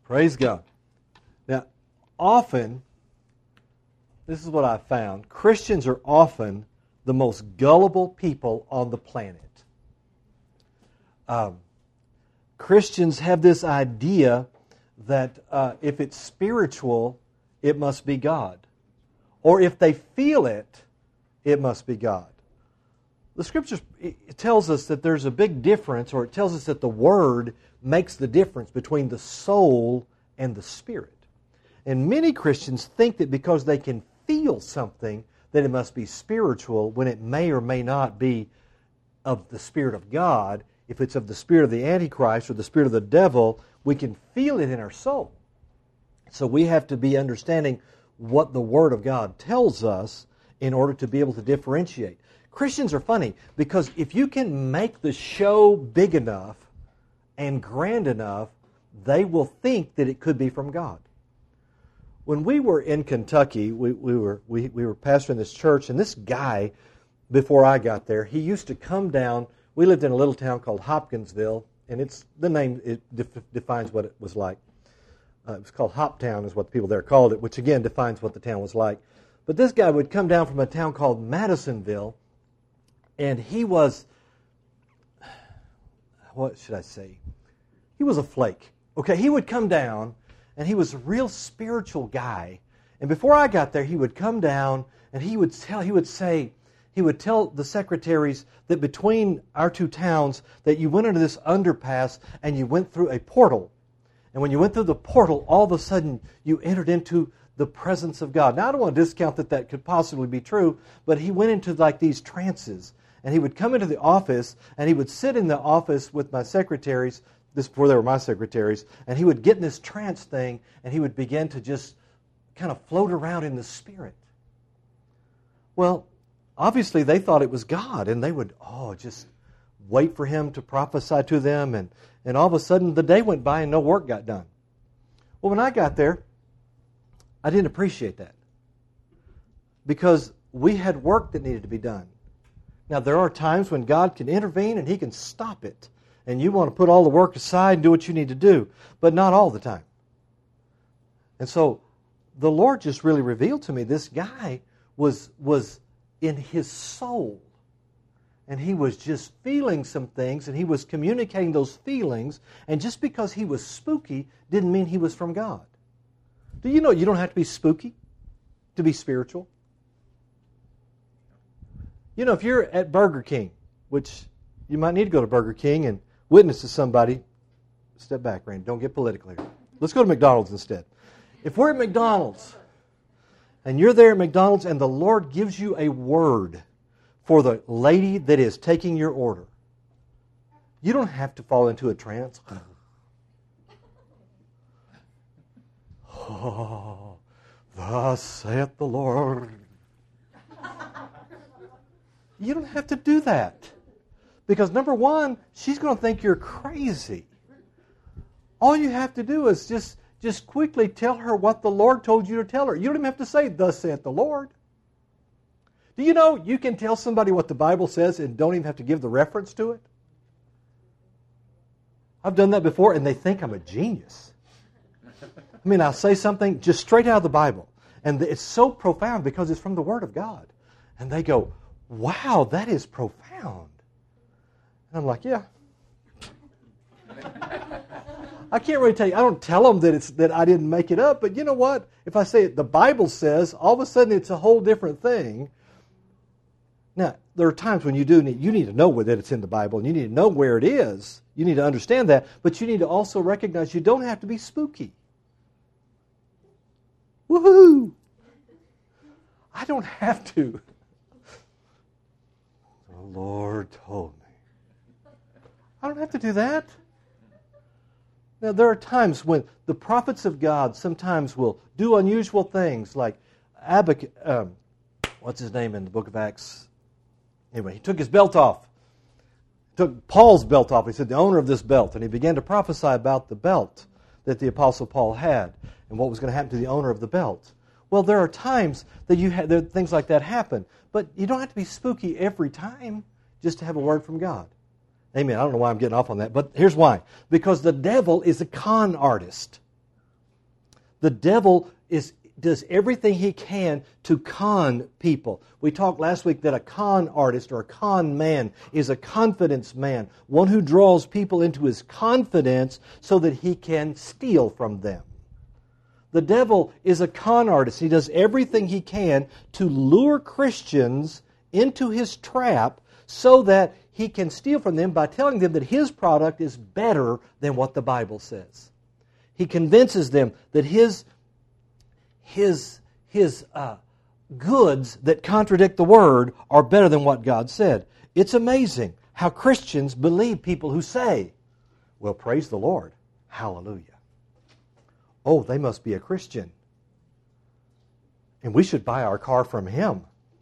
Praise God. Now, often, this is what I've found, Christians are often the most gullible people on the planet. Christians have this idea that if it's spiritual, it must be God. Or if they feel it, it must be God. The Scriptures it tells us that there's a big difference, or it tells us that the Word makes the difference between the soul and the spirit. And many Christians think that because they can feel something, that it must be spiritual, when it may or may not be of the Spirit of God. If it's of the spirit of the Antichrist or the spirit of the devil, we can feel it in our soul. So we have to be understanding what the Word of God tells us in order to be able to differentiate. Christians are funny because if you can make the show big enough and grand enough, they will think that it could be from God. When we were in Kentucky, we were pastoring this church, and this guy, before I got there, he used to come down. We lived in a little town called Hopkinsville, and it's the name defines what it was like. It was called Hoptown, is what the people there called it, which again defines what the town was like. But this guy would come down from a town called Madisonville, and he was, what should I say? He was a flake. Okay, he would come down, and he was a real spiritual guy. And before I got there, he would come down, and he would tell the secretaries that between our two towns that you went into this underpass and you went through a portal. And when you went through the portal, all of a sudden you entered into the presence of God. Now, I don't want to discount that could possibly be true, but he went into like these trances. And he would come into the office, and he would sit in the office with my secretaries, this before they were my secretaries, and he would get in this trance thing, and he would begin to just kind of float around in the Spirit. Well, obviously they thought it was God, and they would, just wait for him to prophesy to them, and all of a sudden the day went by and no work got done. Well, when I got there, I didn't appreciate that because we had work that needed to be done. Now, there are times when God can intervene and He can stop it, and you want to put all the work aside and do what you need to do, but not all the time. And so the Lord just really revealed to me this guy was in his soul, and he was just feeling some things, and he was communicating those feelings, and just because he was spooky didn't mean he was from God. Do you know you don't have to be spooky to be spiritual? You know, if you're at Burger King, which you might need to go to Burger King and witness to somebody. Step back, Randy. Don't get political here. Let's go to McDonald's instead. If we're at McDonald's, and you're there at McDonald's, and the Lord gives you a word for the lady that is taking your order, you don't have to fall into a trance. Oh, thus saith the Lord. You don't have to do that. Because number one, she's going to think you're crazy. All you have to do is just quickly tell her what the Lord told you to tell her. You don't even have to say, thus saith the Lord. Do you know you can tell somebody what the Bible says and don't even have to give the reference to it? I've done that before, and they think I'm a genius. I mean, I'll say something just straight out of the Bible, and it's so profound because it's from the Word of God. And they go, wow, that is profound. And I'm like, yeah. I can't really tell you. I don't tell them that I didn't make it up, but you know what? If I say it, the Bible says, all of a sudden it's a whole different thing. Now, there are times when you need to know that it's in the Bible, and you need to know where it is. You need to understand that, but you need to also recognize you don't have to be spooky. Woohoo! I don't have to. The Lord told me. I don't have to do that. Now, there are times when the prophets of God sometimes will do unusual things, like what's his name in the book of Acts? Anyway, he took his belt off. Took Paul's belt off. He said, the owner of this belt. And he began to prophesy about the belt that the Apostle Paul had and what was going to happen to the owner of the belt. Well, there are times that things like that happen. But you don't have to be spooky every time just to have a word from God. Amen. I don't know why I'm getting off on that, but here's why. Because the devil is a con artist. The devil does everything he can to con people. We talked last week that a con artist or a con man is a confidence man, one who draws people into his confidence so that he can steal from them. The devil is a con artist. He does everything he can to lure Christians into his trap so that he can steal from them by telling them that his product is better than what the Bible says. He convinces them that his goods that contradict the Word are better than what God said. It's amazing how Christians believe people who say, well, praise the Lord. Hallelujah. Oh, they must be a Christian. And we should buy our car from him.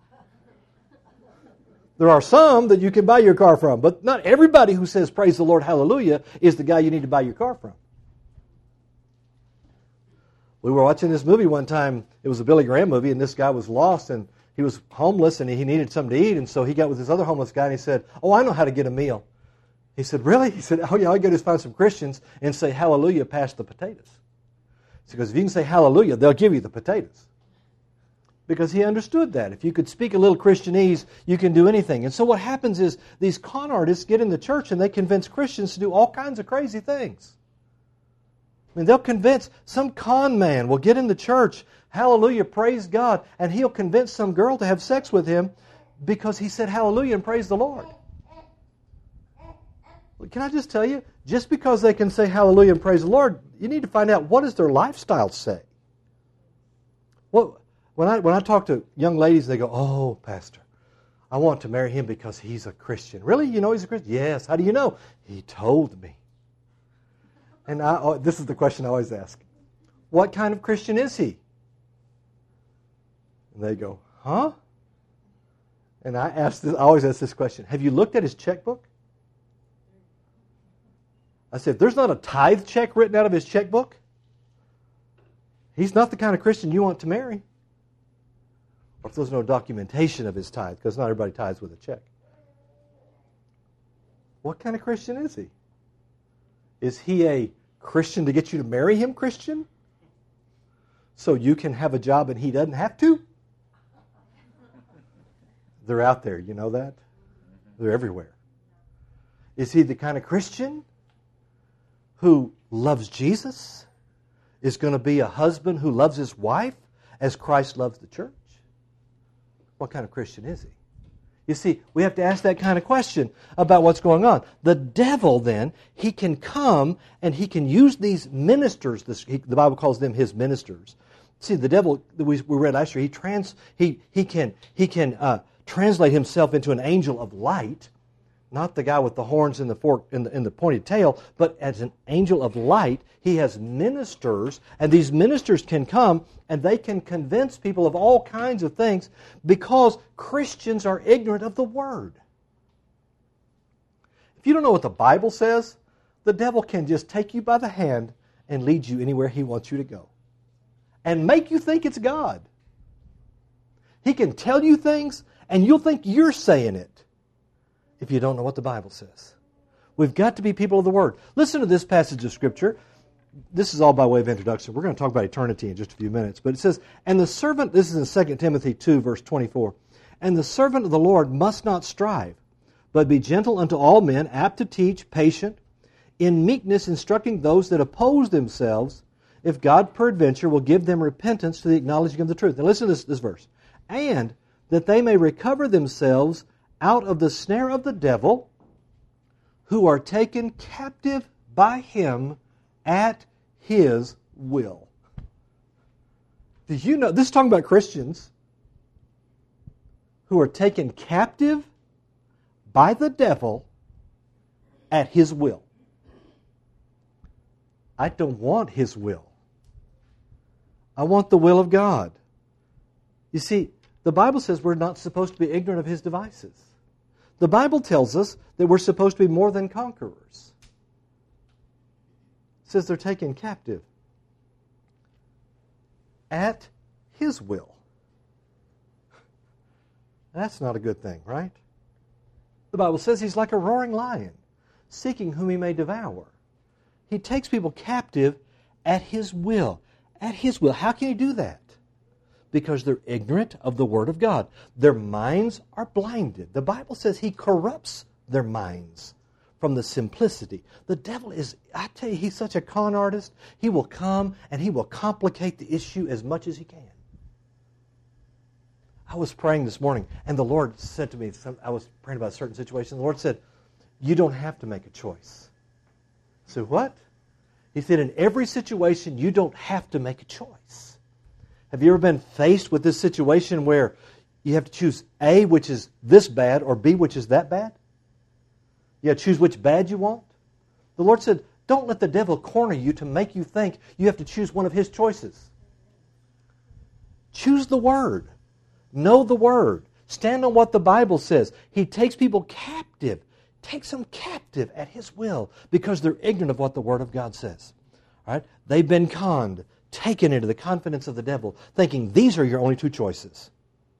There are some that you can buy your car from, but not everybody who says praise the Lord, hallelujah, is the guy you need to buy your car from. We were watching this movie one time. It was a Billy Graham movie, and this guy was lost, and he was homeless, and he needed something to eat, and so he got with this other homeless guy, and he said, oh, I know how to get a meal. He said, really? He said, oh, yeah, all you got to do is find some Christians and say hallelujah past the potatoes. Because if you can say hallelujah, they'll give you the potatoes. Because he understood that. If you could speak a little Christianese, you can do anything. And so what happens is these con artists get in the church and they convince Christians to do all kinds of crazy things. I mean, they'll convince, some con man will get in the church, hallelujah, praise God, and he'll convince some girl to have sex with him because he said hallelujah and praise the Lord. Can I just tell you, just because they can say hallelujah and praise the Lord, you need to find out what does their lifestyle say. Well, when I talk to young ladies, they go, oh, Pastor, I want to marry him because he's a Christian. Really? You know he's a Christian? Yes. How do you know? He told me. And this is the question I always ask. What kind of Christian is he? And they go, huh? And I always ask this question. Have you looked at his checkbook? I said, if there's not a tithe check written out of his checkbook, he's not the kind of Christian you want to marry. Or if there's no documentation of his tithe, because not everybody tithes with a check. What kind of Christian is he? Is he a Christian to get you to marry him Christian? So you can have a job and he doesn't have to? They're out there, you know that? They're everywhere. Is he the kind of Christian who loves Jesus? Is going to be a husband who loves his wife as Christ loves the church? What kind of Christian is he? You see, we have to ask that kind of question about what's going on. The devil, then, he can come and he can use these ministers. The Bible calls them his ministers. See, the devil that we read last year, he can translate himself into an angel of light, not the guy with the horns and the fork and the pointed tail, but as an angel of light. He has ministers, and these ministers can come and they can convince people of all kinds of things because Christians are ignorant of the Word. If you don't know what the Bible says, the devil can just take you by the hand and lead you anywhere he wants you to go and make you think it's God. He can tell you things and you'll think you're saying it if you don't know what the Bible says. We've got to be people of the Word. Listen to this passage of Scripture. This is all by way of introduction. We're going to talk about eternity in just a few minutes. But it says, and the servant, this is in 2 Timothy 2, verse 24, and the servant of the Lord must not strive, but be gentle unto all men, apt to teach, patient, in meekness instructing those that oppose themselves, if God peradventure will give them repentance to the acknowledging of the truth. Now listen to this verse. And that they may recover themselves out of the snare of the devil, who are taken captive by him at his will. Did you know, this is talking about Christians who are taken captive by the devil at his will. I don't want his will. I want the will of God. You see, the Bible says we're not supposed to be ignorant of his devices. The Bible tells us that we're supposed to be more than conquerors. It says they're taken captive at his will. That's not a good thing, right? The Bible says he's like a roaring lion, seeking whom he may devour. He takes people captive at his will, at His will. How can He do that? Because they're ignorant of the Word of God. Their minds are blinded. The Bible says He corrupts their minds from the simplicity. The devil is, I tell you, he's such a con artist. He will come and he will complicate the issue as much as he can. I was praying this morning, and the Lord said to me, I was praying about a certain situation. The Lord said, you don't have to make a choice. I said, what? He said, in every situation, you don't have to make a choice. Have you ever been faced with this situation where you have to choose A, which is this bad, or B, which is that bad? You have to choose which bad you want? The Lord said, don't let the devil corner you to make you think you have to choose one of his choices. Choose the Word. Know the Word. Stand on what the Bible says. He takes people captive. Takes them captive at His will because they're ignorant of what the Word of God says. All right? They've been conned, taken into the confidence of the devil, thinking these are your only two choices.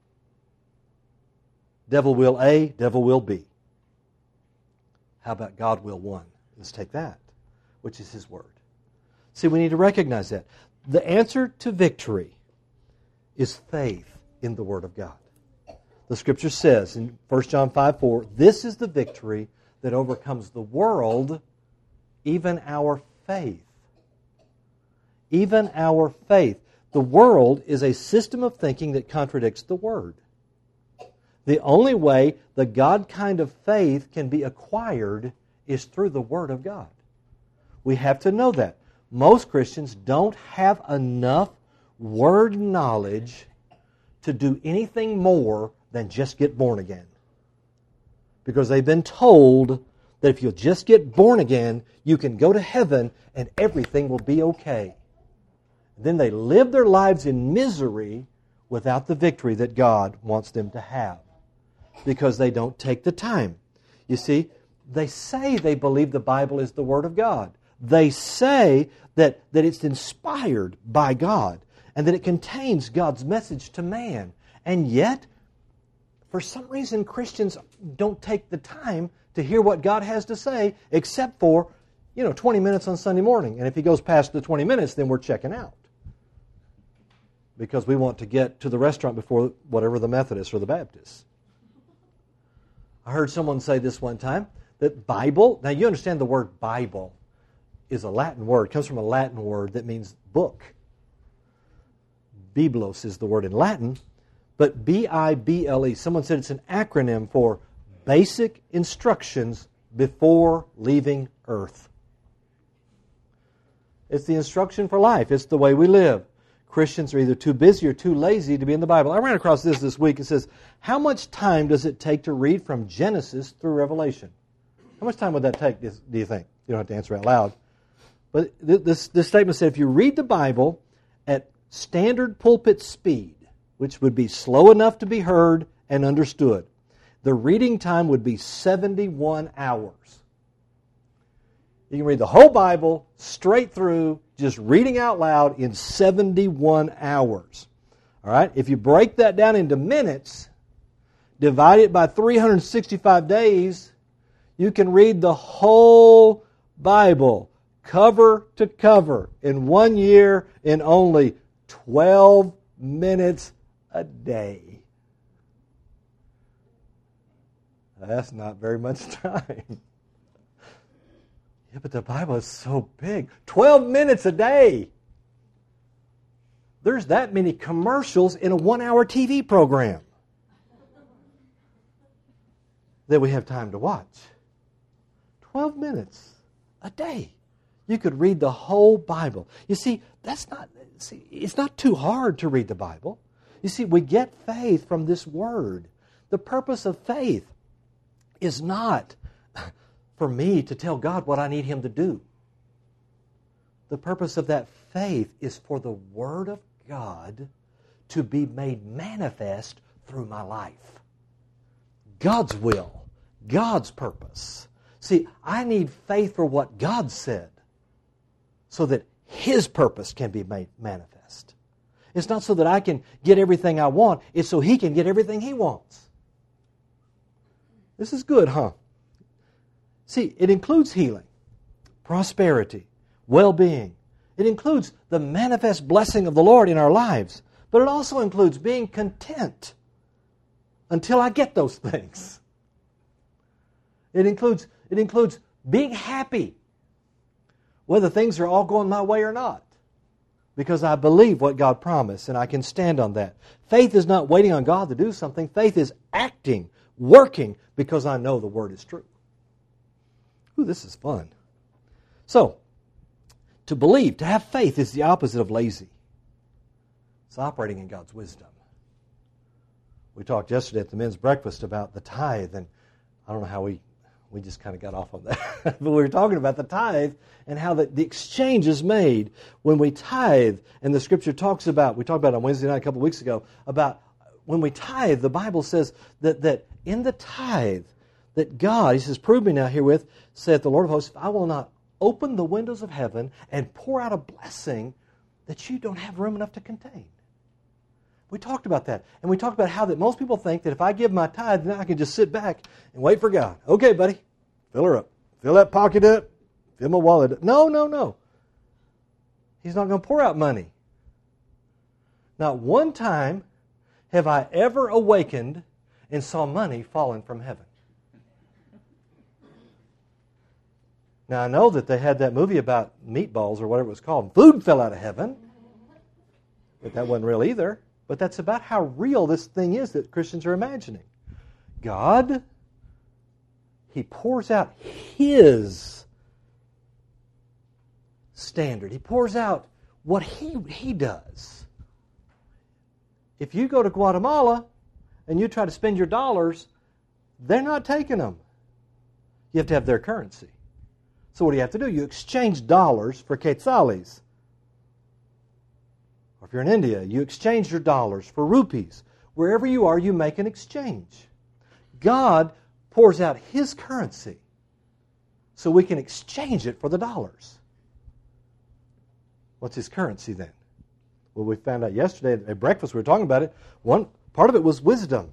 Devil will A, devil will B. How about God will one? Let's take that, which is His Word. See, we need to recognize that. The answer to victory is faith in the Word of God. The Scripture says in 1 John 5:4, this is the victory that overcomes the world, even our faith. Even our faith. The world is a system of thinking that contradicts the Word. The only way the God kind of faith can be acquired is through the Word of God. We have to know that. Most Christians don't have enough Word knowledge to do anything more than just get born again. Because they've been told that if you'll just get born again, you can go to heaven and everything will be okay. Then they live their lives in misery without the victory that God wants them to have. Because they don't take the time. You see, they say they believe the Bible is the Word of God. They say that it's inspired by God and that it contains God's message to man. And yet, for some reason, Christians don't take the time to hear what God has to say except for, 20 minutes on Sunday morning. And if He goes past the 20 minutes, then we're checking out. Because we want to get to the restaurant before whatever the Methodists or the Baptists. I heard someone say this one time, that Bible, now you understand the word Bible is a Latin word. It comes from a Latin word that means book. Biblos is the word in Latin, but B-I-B-L-E, someone said it's an acronym for Basic Instructions Before Leaving Earth. It's the instruction for life. It's the way we live. Christians are either too busy or too lazy to be in the Bible. I ran across this week. It says, how much time does it take to read from Genesis through Revelation? How much time would that take, do you think? You don't have to answer out loud. But this statement said, if you read the Bible at standard pulpit speed, which would be slow enough to be heard and understood, the reading time would be 71 hours. You can read the whole Bible straight through, just reading out loud in 71 hours. All right? If you break that down into minutes, divide it by 365 days, you can read the whole Bible, cover to cover, in 1 year in only 12 minutes a day. That's not very much time. Yeah, but the Bible is so big. 12 minutes a day. There's that many commercials in a 1-hour TV program that we have time to watch. 12 minutes a day. You could read the whole Bible. You see, it's not too hard to read the Bible. You see, we get faith from this Word. The purpose of faith is not for me to tell God what I need Him to do. The purpose of that faith is for the Word of God to be made manifest through my life. God's will, God's purpose. See, I need faith for what God said so that His purpose can be made manifest. It's not so that I can get everything I want. It's so He can get everything He wants. This is good, huh? See, it includes healing, prosperity, well-being, It includes the manifest blessing of the Lord in our lives. But it also includes being content until I get those things. It includes being happy whether things are all going my way or not, because I believe what God promised and I can stand on that. Faith is not waiting on God to do something. Faith is acting, working, because I know the Word is true. Ooh, this is fun. So, to believe, to have faith is the opposite of lazy. It's operating in God's wisdom. We talked yesterday at the men's breakfast about the tithe, and I don't know how we just kind of got off on that. But we were talking about the tithe and how the exchange is made when we tithe. And the Scripture talks about, we talked about it on Wednesday night a couple of weeks ago, about when we tithe, the Bible says that in the tithe, that God, He says, prove me now herewith, saith the Lord of hosts, I will not open the windows of heaven and pour out a blessing that you don't have room enough to contain. We talked about that. And we talked about how that most people think that if I give my tithe, then I can just sit back and wait for God. Okay, buddy, fill her up. Fill that pocket up. Fill my wallet up. No. He's not going to pour out money. Not one time have I ever awakened and saw money falling from heaven. Now, I know that they had that movie about meatballs or whatever it was called. Food fell out of heaven. But that wasn't real either. But that's about how real this thing is that Christians are imagining. God, He pours out His standard. He pours out what He does. If you go to Guatemala and you try to spend your dollars, they're not taking them. You have to have their currency. So what do you have to do? You exchange dollars for quetzales. Or if you're in India, you exchange your dollars for rupees. Wherever you are, you make an exchange. God pours out His currency so we can exchange it for the dollars. What's His currency then? Well, we found out yesterday at breakfast, we were talking about it. One part of it was wisdom,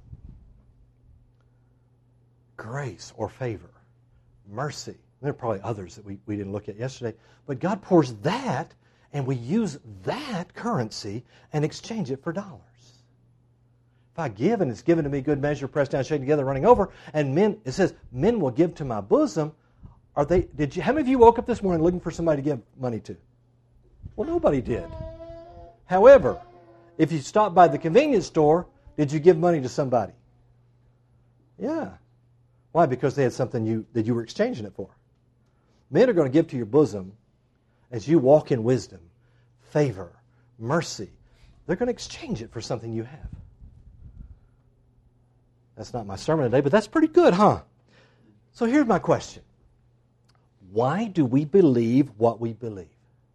grace or favor, mercy. There are probably others that we didn't look at yesterday. But God pours that, and we use that currency and exchange it for dollars. If I give and it's given to me good measure, pressed down, shaken together, running over, and it says, men will give to my bosom. How many of you woke up this morning looking for somebody to give money to? Well, nobody did. However, if you stopped by the convenience store, did you give money to somebody? Yeah. Why? Because they had something that you were exchanging it for. Men are going to give to your bosom as you walk in wisdom, favor, mercy. They're going to exchange it for something you have. That's not my sermon today, but that's pretty good, huh? So here's my question. Why do we believe what we believe?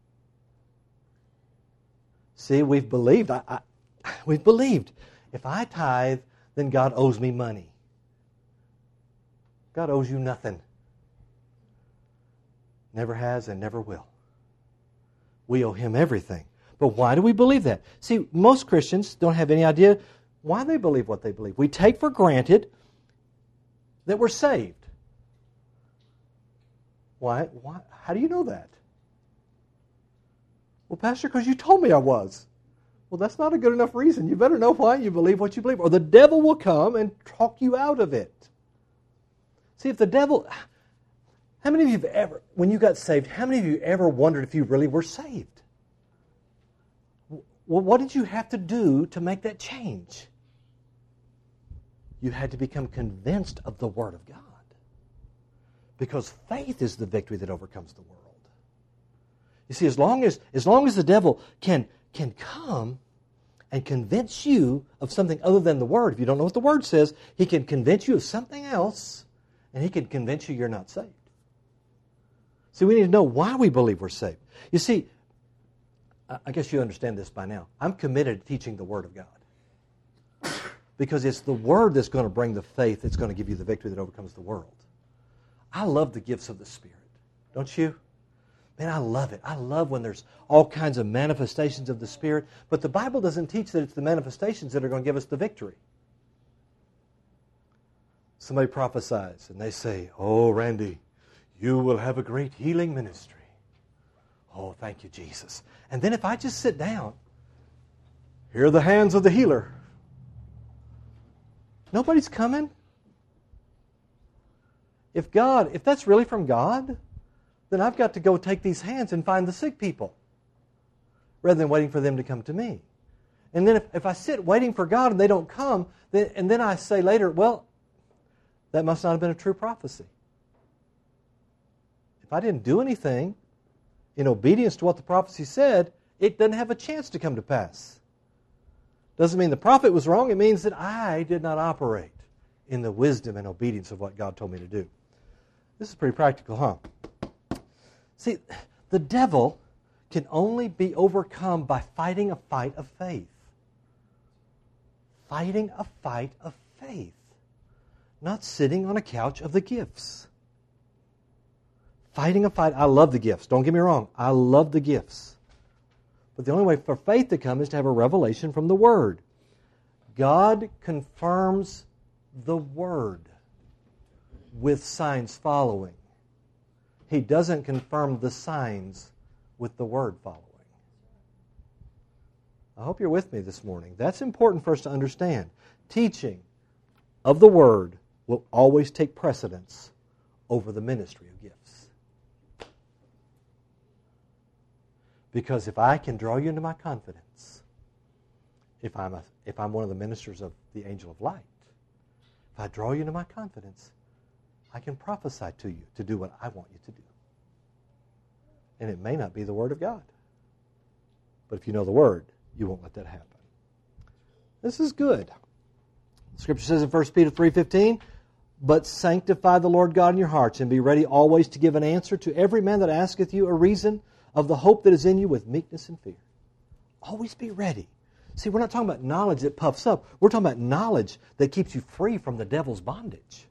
See, we've believed. We've believed. If I tithe, then God owes me money. God owes you nothing. Never has and never will. We owe Him everything. But why do we believe that? See, most Christians don't have any idea why they believe what they believe. We take for granted that we're saved. Why? How do you know that? Well, Pastor, because you told me I was. Well, that's not a good enough reason. You better know why you believe what you believe, or the devil will come and talk you out of it. See, if the devil... How many of you have ever, when you got saved, how many of you ever wondered if you really were saved? Well, what did you have to do to make that change? You had to become convinced of the Word of God. Because faith is the victory that overcomes the world. You see, as long as the devil can come and convince you of something other than the Word, if you don't know what the Word says, he can convince you of something else, and he can convince you you're not saved. See, we need to know why we believe we're saved. You see, I guess you understand this by now. I'm committed to teaching the Word of God. Because it's the Word that's going to bring the faith that's going to give you the victory that overcomes the world. I love the gifts of the Spirit. Don't you? Man, I love it. I love when there's all kinds of manifestations of the Spirit. But the Bible doesn't teach that it's the manifestations that are going to give us the victory. Somebody prophesies and they say, "Oh, Randy, you will have a great healing ministry. Oh, thank you, Jesus. And then if I just sit down, here are the hands of the healer. Nobody's coming. If that's really from God, then I've got to go take these hands and find the sick people rather than waiting for them to come to me. And then if I sit waiting for God and they don't come, and then I say later, well, that must not have been a true prophecy. If I didn't do anything in obedience to what the prophecy said, it doesn't have a chance to come to pass. Doesn't mean the prophet was wrong. It means that I did not operate in the wisdom and obedience of what God told me to do. This is pretty practical, huh? See, the devil can only be overcome by fighting a fight of faith. Fighting a fight of faith. Not sitting on a couch of the gifts. Fighting a fight. I love the gifts. Don't get me wrong. I love the gifts. But the only way for faith to come is to have a revelation from the Word. God confirms the Word with signs following. He doesn't confirm the signs with the Word following. I hope you're with me this morning. That's important for us to understand. Teaching of the Word will always take precedence over the ministry of gifts. Because if I can draw you into my confidence, if I'm one of the ministers of the angel of light, if I draw you into my confidence, I can prophesy to you to do what I want you to do. And it may not be the Word of God. But if you know the Word, you won't let that happen. This is good. Scripture says in 1 Peter 3:15, "But sanctify the Lord God in your hearts, and be ready always to give an answer to every man that asketh you a reason of the hope that is in you with meekness and fear." Always be ready. See, we're not talking about knowledge that puffs up. We're talking about knowledge that keeps you free from the devil's bondage.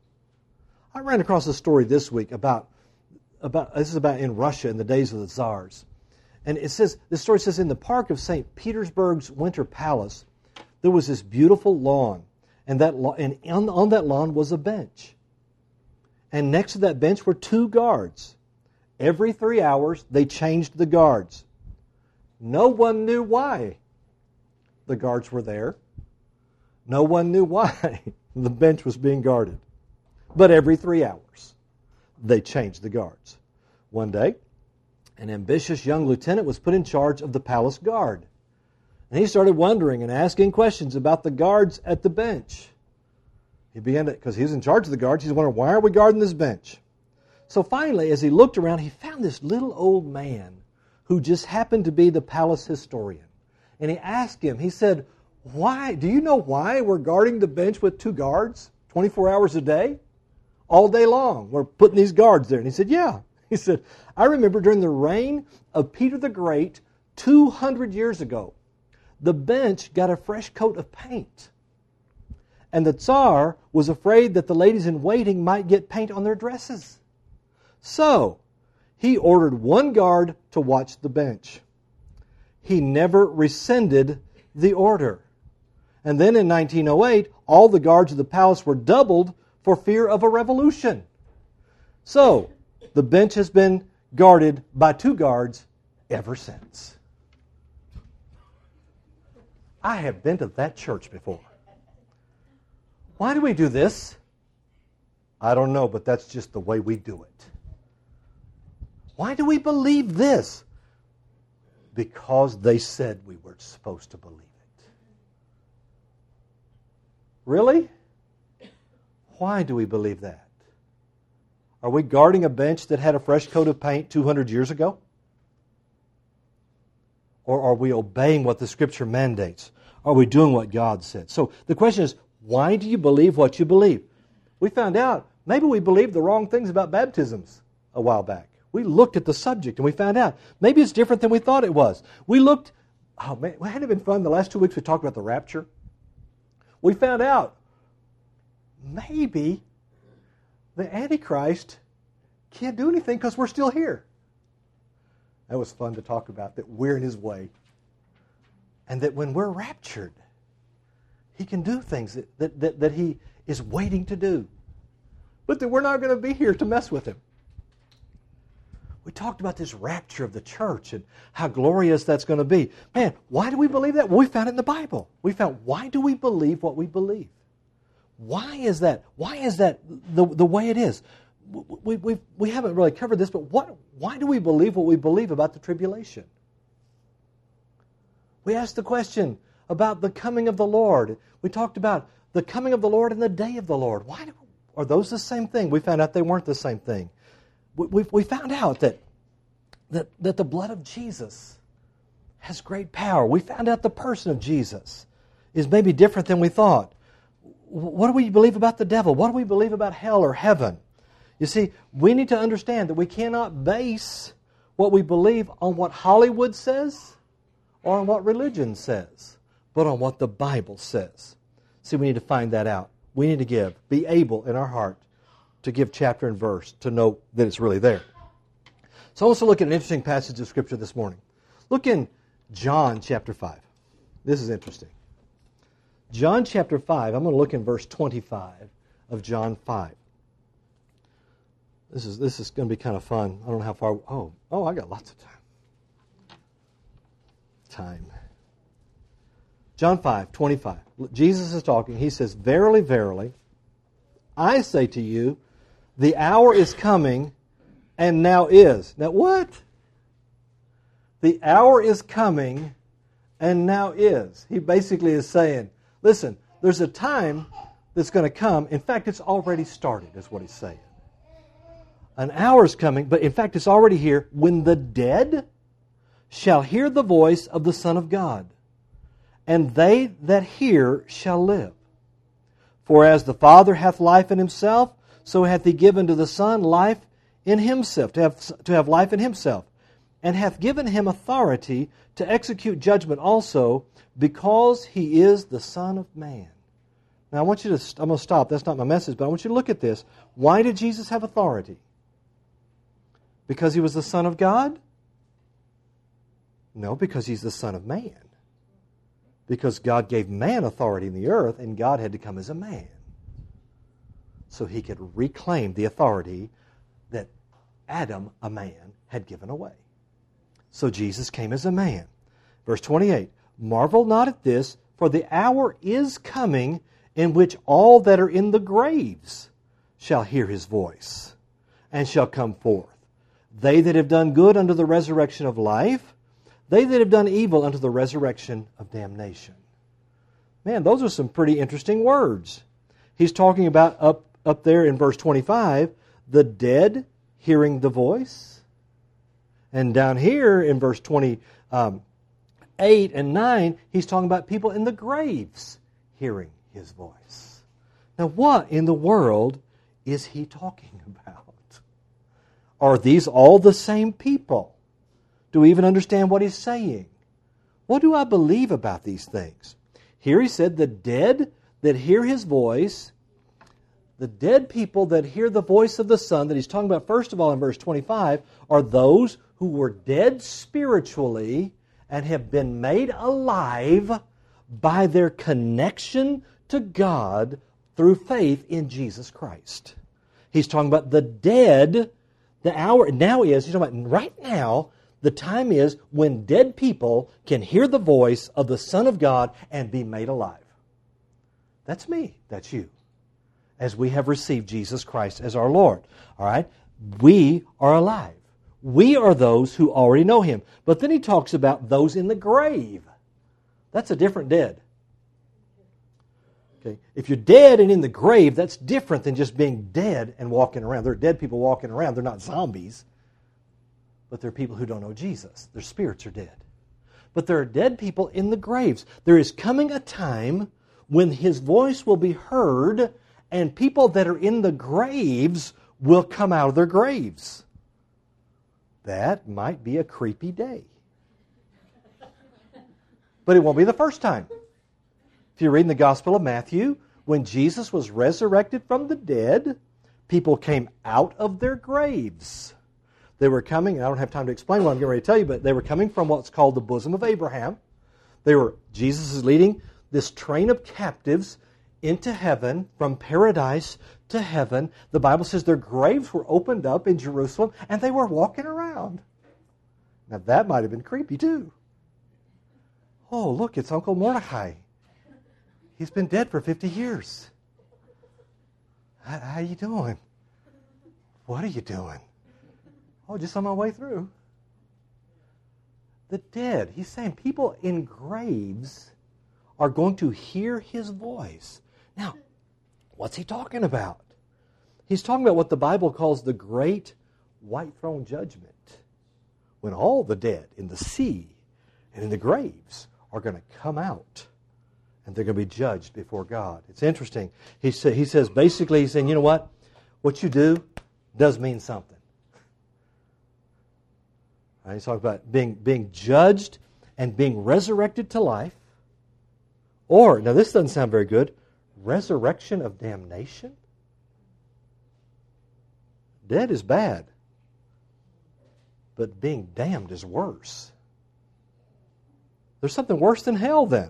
I ran across a story this week about this is about in Russia in the days of the Tsars. And it says, this story says, in the park of St. Petersburg's Winter Palace, there was this beautiful lawn. And on that lawn was a bench. And next to that bench were 2 guards. Every 3 hours, they changed the guards. No one knew why the guards were there. No one knew why the bench was being guarded. But every 3 hours, they changed the guards. One day, an ambitious young lieutenant was put in charge of the palace guard. And he started wondering and asking questions about the guards at the bench. He began to, because he was in charge of the guards, he's wondering, why are we guarding this bench? So finally, as he looked around, he found this little old man who just happened to be the palace historian. And he asked him, he said, do you know why we're guarding the bench with 2 guards 24 hours a day? All day long, we're putting these guards there. And he said, yeah. He said, I remember during the reign of Peter the Great 200 years ago, the bench got a fresh coat of paint. And the Tsar was afraid that the ladies in waiting might get paint on their dresses. So, he ordered 1 guard to watch the bench. He never rescinded the order. And then in 1908, all the guards of the palace were doubled for fear of a revolution. So, the bench has been guarded by 2 guards ever since. I have been to that church before. Why do we do this? I don't know, but that's just the way we do it. Why do we believe this? Because they said we were supposed to believe it. Really? Why do we believe that? Are we guarding a bench that had a fresh coat of paint 200 years ago? Or are we obeying what the Scripture mandates? Are we doing what God said? So the question is, why do you believe what you believe? We found out maybe we believed the wrong things about baptisms a while back. We looked at the subject and we found out maybe it's different than we thought it was. We looked, oh man, hadn't it been fun? The last 2 weeks we talked about the rapture. We found out maybe the Antichrist can't do anything because we're still here. That was fun to talk about, that we're in his way. And that when we're raptured, he can do things that he is waiting to do. But that we're not going to be here to mess with him. We talked about this rapture of the church and how glorious that's going to be. Man, why do we believe that? Well, we found it in the Bible. We found, why do we believe what we believe? Why is that? Why is that the way it is? We haven't really covered this, but why do we believe what we believe about the tribulation? We asked the question about the coming of the Lord. We talked about the coming of the Lord and the day of the Lord. Are those the same thing? We found out they weren't the same thing. We found out that the blood of Jesus has great power. We found out the person of Jesus is maybe different than we thought. What do we believe about the devil? What do we believe about hell or heaven? You see, we need to understand that we cannot base what we believe on what Hollywood says or on what religion says, but on what the Bible says. See, we need to find that out. We need to be able in our heart to give chapter and verse to know that it's really there. So I want to look at an interesting passage of Scripture this morning. Look in John chapter 5. This is interesting. John chapter 5, I'm going to look in verse 25 of John 5. This is going to be kind of fun. I don't know how far... I got lots of time. John 5, 25. Jesus is talking. He says, "Verily, verily, I say to you, the hour is coming, and now is." Now what? The hour is coming, and now is. He basically is saying, listen, there's a time that's going to come. In fact, it's already started, is what he's saying. An hour is coming, but in fact, it's already here, when the dead shall hear the voice of the Son of God, and they that hear shall live. For as the Father hath life in himself, so hath he given to the Son life in himself, to have life in himself, and hath given him authority to execute judgment also, because he is the Son of Man. Now I'm going to stop, that's not my message, but I want you to look at this. Why did Jesus have authority? Because he was the Son of God? No, because he's the Son of Man. Because God gave man authority in the earth, and God had to come as a man, so he could reclaim the authority that Adam, a man, had given away. So Jesus came as a man. Verse 28, "Marvel not at this, for the hour is coming in which all that are in the graves shall hear his voice, and shall come forth. They that have done good unto the resurrection of life, they that have done evil unto the resurrection of damnation." Man, those are some pretty interesting words. He's talking about up there in verse 25, the dead hearing the voice. And down here in verse 28 and 9, he's talking about people in the graves hearing his voice. Now, what in the world is he talking about? Are these all the same people? Do we even understand what he's saying? What do I believe about these things? Here he said, the dead that hear his voice, the dead people that hear the voice of the Son, that he's talking about first of all in verse 25, are those who were dead spiritually and have been made alive by their connection to God through faith in Jesus Christ. He's talking about the dead. The hour now is, he's talking about right now, the time is when dead people can hear the voice of the Son of God and be made alive. That's me. That's you. As we have received Jesus Christ as our Lord. All right? We are alive. We are those who already know Him. But then he talks about those in the grave. That's a different dead. Okay? If you're dead and in the grave, that's different than just being dead and walking around. There are dead people walking around. They're not zombies. But they're people who don't know Jesus. Their spirits are dead. But there are dead people in the graves. There is coming a time when His voice will be heard, and people that are in the graves will come out of their graves. That might be a creepy day. But it won't be the first time. If you read in the Gospel of Matthew, when Jesus was resurrected from the dead, people came out of their graves. They were coming, and I don't have time to explain what I'm getting ready to tell you, but they were coming from what's called the bosom of Abraham. Jesus is leading this train of captives into heaven, from paradise to heaven. The Bible says their graves were opened up in Jerusalem, and they were walking around. Now that might have been creepy too. Oh, look, it's Uncle Mordecai. He's been dead for 50 years. How you doing? What are you doing? Oh, just on my way through. The dead. He's saying people in graves are going to hear his voice. Now, what's he talking about? He's talking about what the Bible calls the great white throne judgment, when all the dead in the sea and in the graves are going to come out, and they're going to be judged before God. It's interesting. He says, basically, he's saying, you know what? What you do does mean something. Right, he's talking about being judged and being resurrected to life. Or, now this doesn't sound very good, resurrection of damnation? Dead is bad, but being damned is worse. There's something worse than hell then.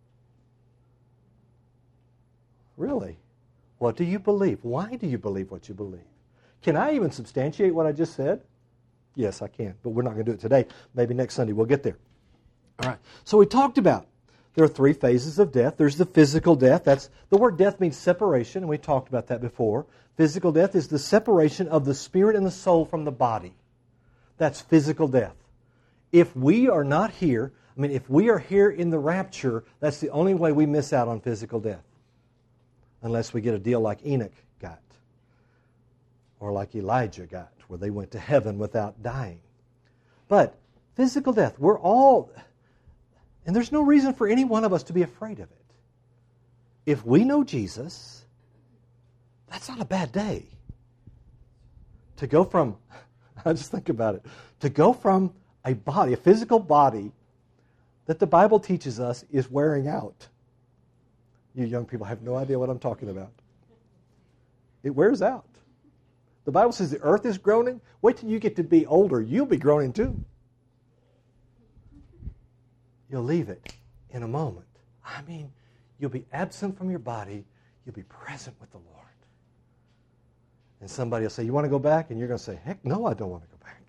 Really? What do you believe? Why do you believe what you believe? Can I even substantiate what I just said? Yes, I can, but we're not going to do it today. Maybe next Sunday we'll get there. All right. So we talked about there are three phases of death. There's the physical death. The word death means separation, and we talked about that before. Physical death is the separation of the spirit and the soul from the body. That's physical death. If we are not here, if we are here in the rapture, that's the only way we miss out on physical death. Unless we get a deal like Enoch got, or like Elijah got, where they went to heaven without dying. But physical death, we're all, and there's no reason for any one of us to be afraid of it. If we know Jesus, that's not a bad day. To go from, I just think about it, to go from a body, a physical body, that the Bible teaches us is wearing out. You young people have no idea what I'm talking about. It wears out. The Bible says the earth is groaning. Wait till you get to be older. You'll be groaning too. You'll leave it in a moment. You'll be absent from your body. You'll be present with the Lord. And somebody will say, you want to go back? And you're going to say, heck no, I don't want to go back.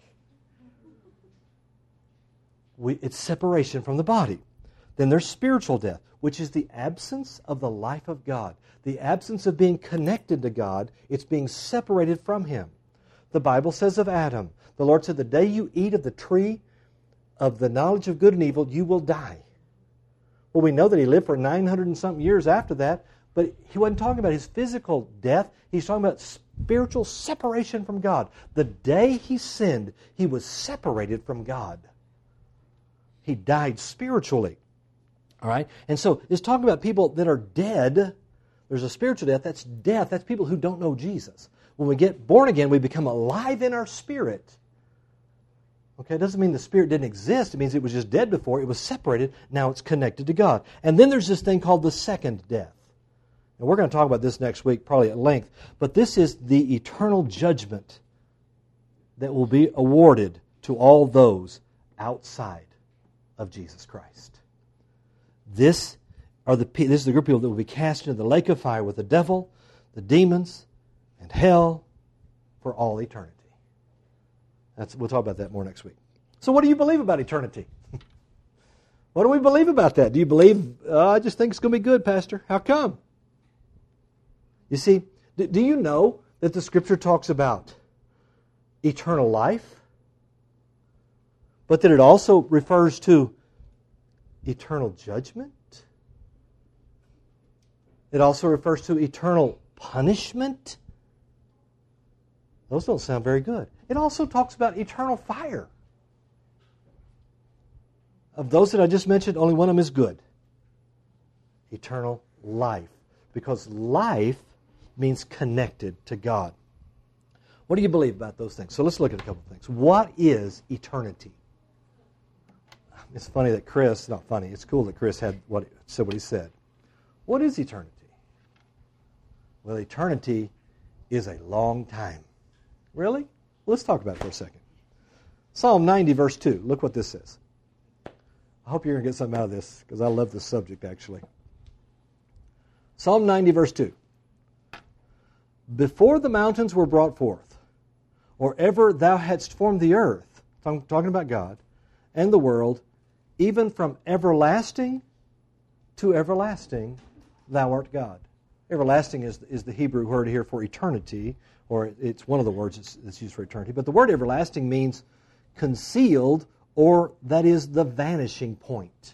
It's separation from the body. Then there's spiritual death, which is the absence of the life of God. The absence of being connected to God. It's being separated from Him. The Bible says of Adam, the Lord said, the day you eat of the tree of the knowledge of good and evil, you will die. Well, we know that he lived for 900 and something years after that, but he wasn't talking about his physical death. He's talking about spiritual separation from God. The day he sinned, he was separated from God. He died spiritually. All right? And so it's talking about people that are dead. There's a spiritual death. That's death. That's people who don't know Jesus. When we get born again, we become alive in our spirit. Okay, it doesn't mean the spirit didn't exist. It means it was just dead before. It was separated. Now it's connected to God. And then there's this thing called the second death. And we're going to talk about this next week, probably at length. But this is the eternal judgment that will be awarded to all those outside of Jesus Christ. This is the group of people that will be cast into the lake of fire with the devil, the demons, and hell for all eternity. We'll talk about that more next week. So what do you believe about eternity? What do we believe about that? Do you believe, I just think it's going to be good, Pastor? How come? You see, do you know that the Scripture talks about eternal life, but that it also refers to eternal judgment? It also refers to eternal punishment. Those don't sound very good. It also talks about eternal fire. Of those that I just mentioned, only one of them is good. Eternal life. Because life means connected to God. What do you believe about those things? So let's look at a couple of things. What is eternity? It's funny that Chris, not funny, it's cool that Chris said what he said. What is eternity? Well, eternity is a long time. Really? Let's talk about it for a second. Psalm 90, verse 2. Look what this says. I hope you're going to get something out of this, because I love this subject, actually. Psalm 90, verse 2. Before the mountains were brought forth, or ever thou hadst formed the earth, I'm talking about God, and the world, even from everlasting to everlasting, thou art God. Everlasting is the Hebrew word here for eternity, or it's one of the words that's used for eternity. But the word everlasting means concealed, or that is the vanishing point.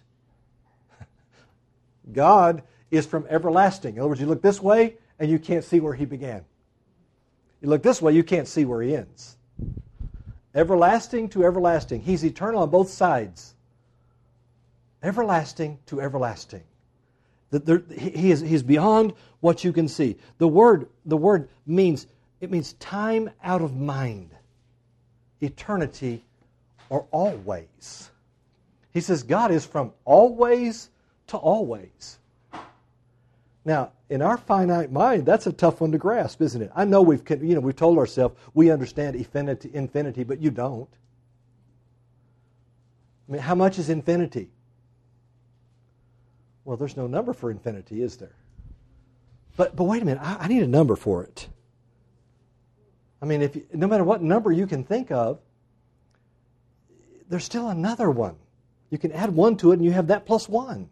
God is from everlasting. In other words, you look this way and you can't see where He began. You look this way, you can't see where He ends. Everlasting to everlasting. He's eternal on both sides. Everlasting to everlasting. He is beyond what you can see. The word means time out of mind. Eternity or always. He says God is from always to always. Now, in our finite mind, that's a tough one to grasp, isn't it? I know we've told ourselves we understand infinity, but you don't. I mean, how much is infinity? Well, there's no number for infinity, is there? But wait a minute, I need a number for it. I mean, no matter what number you can think of, there's still another one. You can add one to it, and you have that plus one.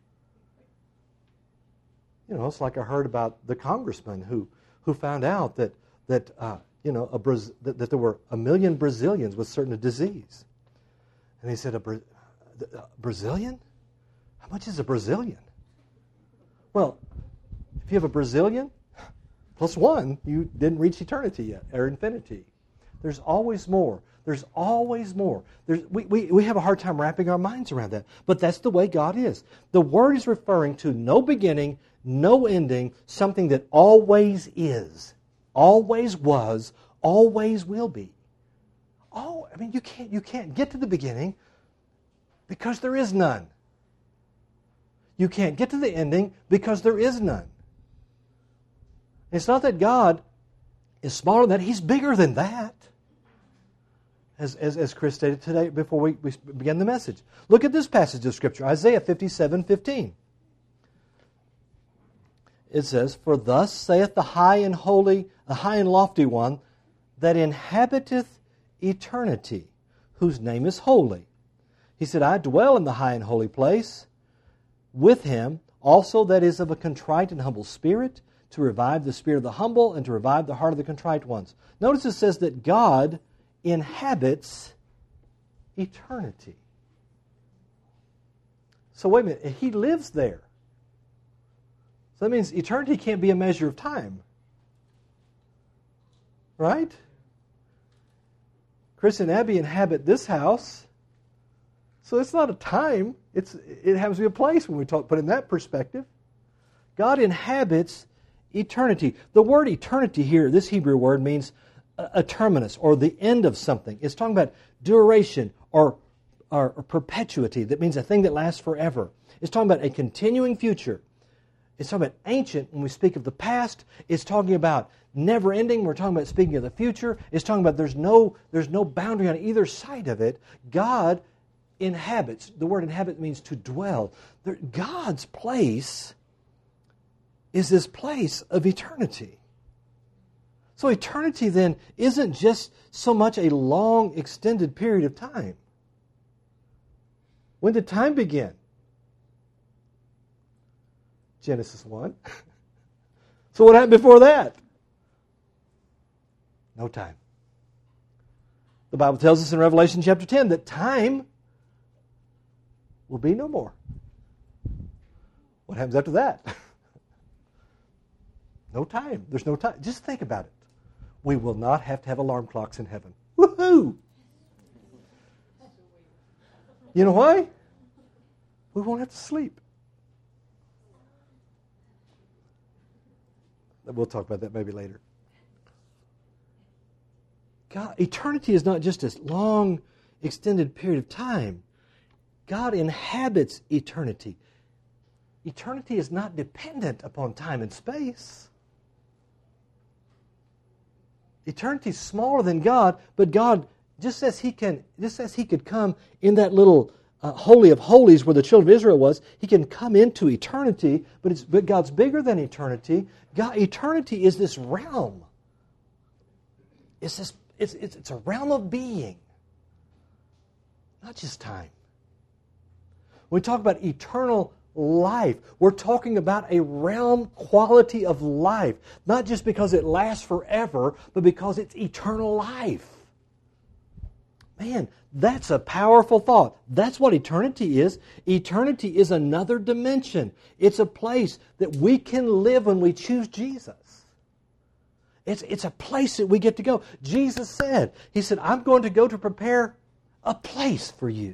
You know, it's like I heard about the congressman who found out that there were 1 million Brazilians with certain disease, and he said, a Brazilian? How much is a Brazilian? Well, if you have a Brazilian plus one, you didn't reach eternity yet, or infinity. There's always more. There's always more. We have a hard time wrapping our minds around that. But that's the way God is. The Word is referring to no beginning, no ending, something that always is, always was, always will be. Oh, I mean, you can't get to the beginning because there is none. You can't get to the ending because there is none. It's not that God is smaller than that. He's bigger than that. As Chris stated today before we began the message. Look at this passage of Scripture, Isaiah 57:15. It says, "For thus saith the high and lofty one, that inhabiteth eternity, whose name is holy. He said, I dwell in the high and holy place, with him also that is of a contrite and humble spirit, to revive the spirit of the humble and to revive the heart of the contrite ones." Notice it says that God inhabits eternity. So wait a minute, He lives there. So that means eternity can't be a measure of time. Right? Chris and Abby inhabit this house. So it's not a time. It happens to be a place when we put in that perspective. God inhabits eternity. The word eternity here, this Hebrew word, means a terminus or the end of something. It's talking about duration or perpetuity. That means a thing that lasts forever. It's talking about a continuing future. It's talking about ancient when we speak of the past. It's talking about never ending. We're talking about speaking of the future. It's talking about there's no boundary on either side of it. God inhabits. The word inhabit means to dwell. God's place is this place of eternity. So eternity then isn't just so much a long, extended period of time. When did time begin? Genesis 1. So what happened before that? No time. The Bible tells us in Revelation chapter 10 that time will be no more. What happens after that? No time. There's no time. Just think about it. We will not have to have alarm clocks in heaven. Woohoo! You know why? We won't have to sleep. We'll talk about that maybe later. God, eternity is not just a long, extended period of time. God inhabits eternity. Eternity is not dependent upon time and space. Eternity is smaller than God, but God, just as He could come in that little Holy of Holies where the children of Israel was. He can come into eternity, but God's bigger than eternity. Eternity is this realm. It's a realm of being, not just time. When we talk about eternal life, we're talking about a realm quality of life, not just because it lasts forever, but because it's eternal life. Man, that's a powerful thought. That's what eternity is. Eternity is another dimension. It's a place that we can live when we choose Jesus. It's a place that we get to go. Jesus said, He said, I'm going to go to prepare a place for you.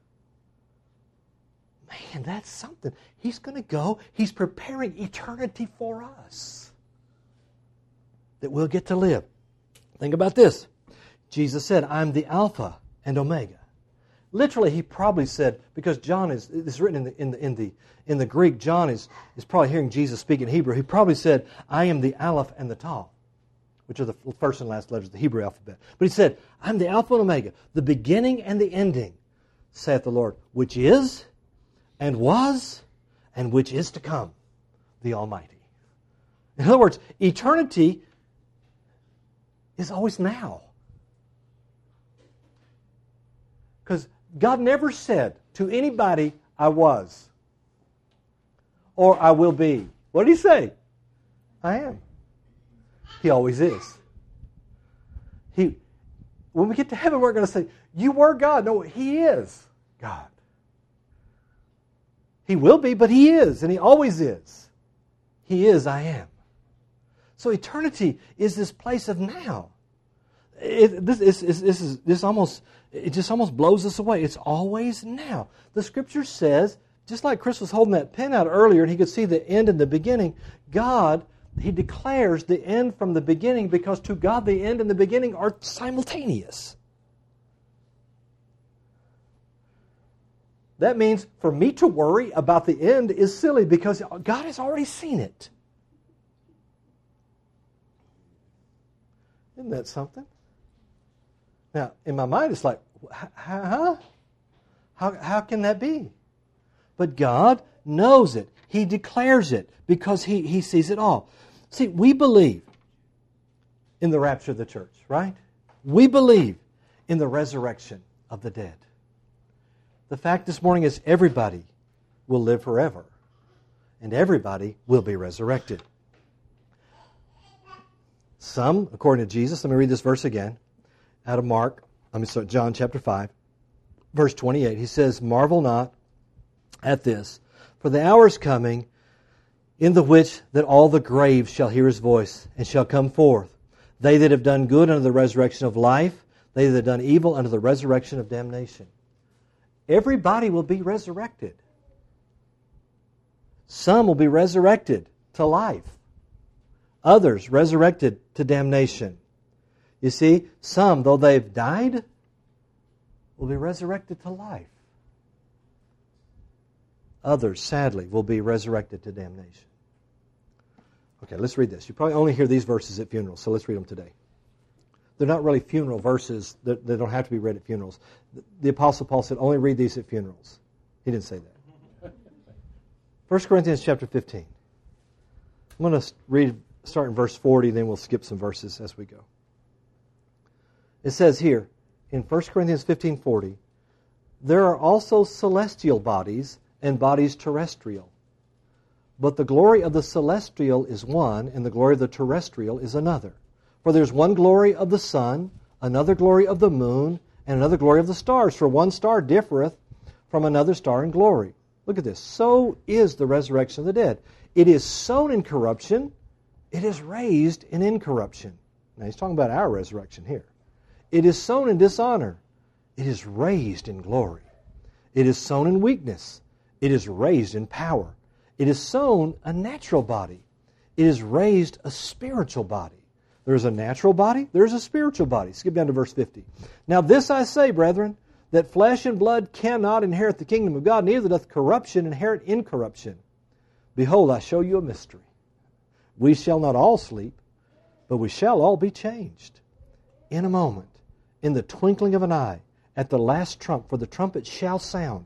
Man, that's something. He's going to go. He's preparing eternity for us that we'll get to live. Think about this. Jesus said, I'm the Alpha and Omega. Literally, He probably said, because John is written in the Greek, John is probably hearing Jesus speak in Hebrew. He probably said, I am the Aleph and the Tav, which are the first and last letters of the Hebrew alphabet. But He said, I'm the Alpha and Omega, the beginning and the ending, saith the Lord, which is and was and which is to come, the Almighty. In other words, eternity is always now. Because God never said to anybody, I was, or I will be. What did He say? I am. He always is. When we get to heaven, we're going to say, you were God. No, He is God. He will be, but He is, and He always is. He is, I am. So eternity is this place of now. It just almost blows us away. It's always now. The Scripture says, just like Chris was holding that pen out earlier, and he could see the end and the beginning, God, He declares the end from the beginning, because to God the end and the beginning are simultaneous. That means for me to worry about the end is silly, because God has already seen it. Isn't that something? Now, in my mind, it's like, huh? How can that be? But God knows it. He declares it because He sees it all. See, we believe in the rapture of the church, right? We believe in the resurrection of the dead. The fact this morning is everybody will live forever, and everybody will be resurrected. Some, according to Jesus, let me read this verse again, out of John chapter 5, verse 28. He says, marvel not at this, for the hour is coming in the which that all the graves shall hear His voice, and shall come forth. They that have done good unto the resurrection of life, they that have done evil unto the resurrection of damnation. Everybody will be resurrected. Some will be resurrected to life. Others resurrected to damnation. You see, some, though they've died, will be resurrected to life. Others, sadly, will be resurrected to damnation. Okay, let's read this. You probably only hear these verses at funerals, so let's read them today. They're not really funeral verses. They don't have to be read at funerals. The Apostle Paul said, only read these at funerals. He didn't say that. 1 Corinthians chapter 15. I'm going to read, start in verse 40, then we'll skip some verses as we go. It says here, in 1 Corinthians 15:40, there are also celestial bodies and bodies terrestrial. But the glory of the celestial is one, and the glory of the terrestrial is another. For there's one glory of the sun, another glory of the moon, and another glory of the stars. For one star differeth from another star in glory. Look at this. So is the resurrection of the dead. It is sown in corruption, it is raised in incorruption. Now he's talking about our resurrection here. It is sown in dishonor, it is raised in glory. It is sown in weakness, it is raised in power. It is sown a natural body, it is raised a spiritual body. There's a natural body, there's a spiritual body. Skip down to verse 50. Now this I say, brethren, that flesh and blood cannot inherit the kingdom of God, neither doth corruption inherit incorruption. Behold, I show you a mystery. We shall not all sleep, but we shall all be changed. In a moment, in the twinkling of an eye, at the last trump, for the trumpet shall sound,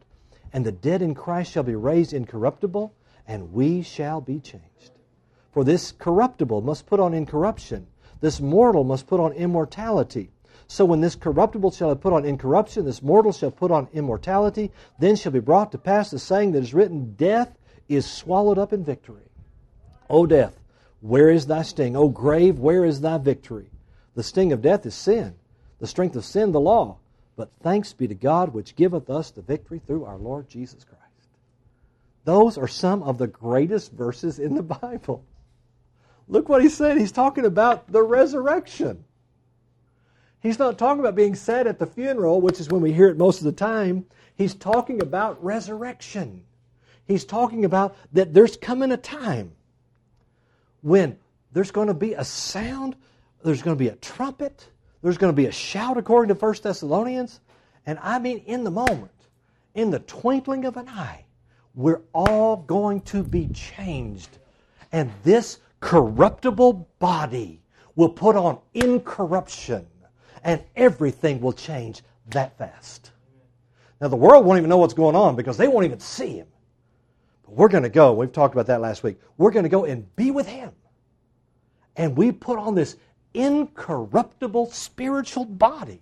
And the dead in Christ shall be raised incorruptible, and we shall be changed. For this corruptible must put on incorruption. This mortal must put on immortality. So when this corruptible shall have put on incorruption, this mortal shall put on immortality, then shall be brought to pass the saying that is written, Death is swallowed up in victory. O death, where is thy sting? O grave, where is thy victory? The sting of death is sin. The strength of sin, the law. But thanks be to God which giveth us the victory through our Lord Jesus Christ. Those are some of the greatest verses in the Bible. Look what he's saying. He's talking about the resurrection. He's not talking about being sad at the funeral, which is when we hear it most of the time. He's talking about resurrection. He's talking about that there's coming a time when there's going to be a sound, there's going to be a trumpet, there's going to be a shout according to 1 Thessalonians. And I mean in the moment, in the twinkling of an eye, we're all going to be changed. And this corruptible body will put on incorruption. And everything will change that fast. Now the world won't even know what's going on because they won't even see Him. But we're going to go, we've talked about that last week, we're going to go and be with Him. And we put on this incorruptible spiritual body.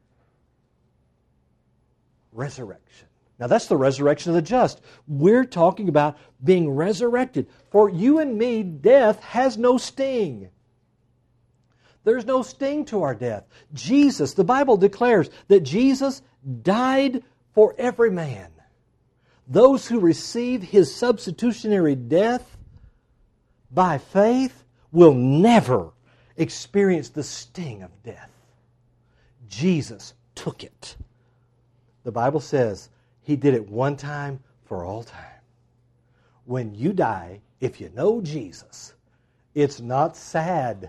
Resurrection. Now that's the resurrection of the just. We're talking about being resurrected. For you and me, death has no sting. There's no sting to our death. Jesus, the Bible declares that Jesus died for every man. Those who receive His substitutionary death by faith will never experience the sting of death. Jesus took it. The Bible says He did it one time for all time. When you die, if you know Jesus, it's not sad.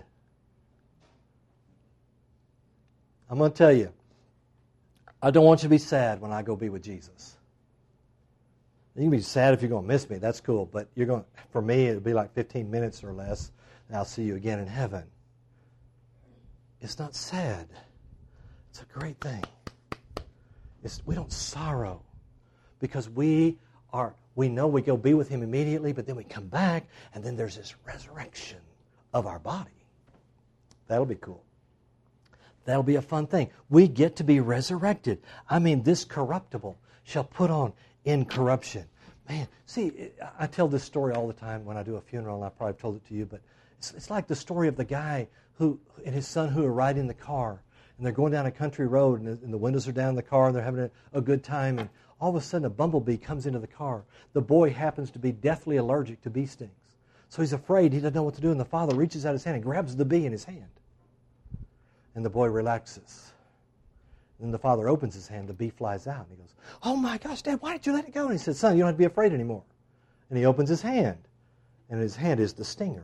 I'm going to tell you, I don't want you to be sad when I go be with Jesus. You can be sad if you're going to miss me. That's cool. But for me, it'll be like 15 minutes or less, and I'll see you again in heaven. It's not sad. It's a great thing. We don't sorrow because we know we go be with Him immediately, but then we come back, and then there's this resurrection of our body. That'll be cool. That'll be a fun thing. We get to be resurrected. I mean, this corruptible shall put on incorruption. Man, see, I tell this story all the time when I do a funeral, and I probably told it to you, but it's like the story of the guy who and his son who are riding in the car, and they're going down a country road, and the windows are down in the car, and they're having a good time, and all of a sudden a bumblebee comes into the car. The boy happens to be deathly allergic to bee stings. So he's afraid, he doesn't know what to do, and the father reaches out his hand and grabs the bee in his hand. And the boy relaxes. Then the father opens his hand, the bee flies out. And he goes, "Oh my gosh, Dad, why did you let it go?" And he said, "Son, you don't have to be afraid anymore." And he opens his hand, and in his hand is the stinger.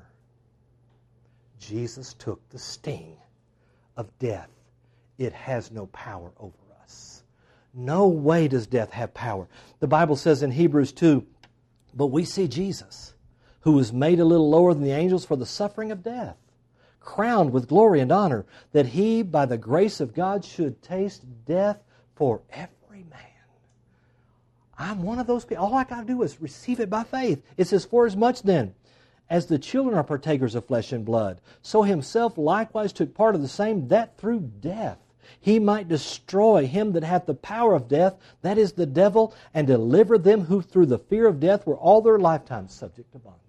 Jesus took the sting of death. It has no power over us. No way does death have power. The Bible says in Hebrews 2, "But we see Jesus, who was made a little lower than the angels for the suffering of death, crowned with glory and honor, that He, by the grace of God, should taste death for every man." I'm one of those people. All I got to do is receive it by faith. It says, "For as much then as the children are partakers of flesh and blood, so Himself likewise took part of the same, that through death He might destroy him that hath the power of death, that is the devil, and deliver them who through the fear of death were all their lifetime subject to bondage."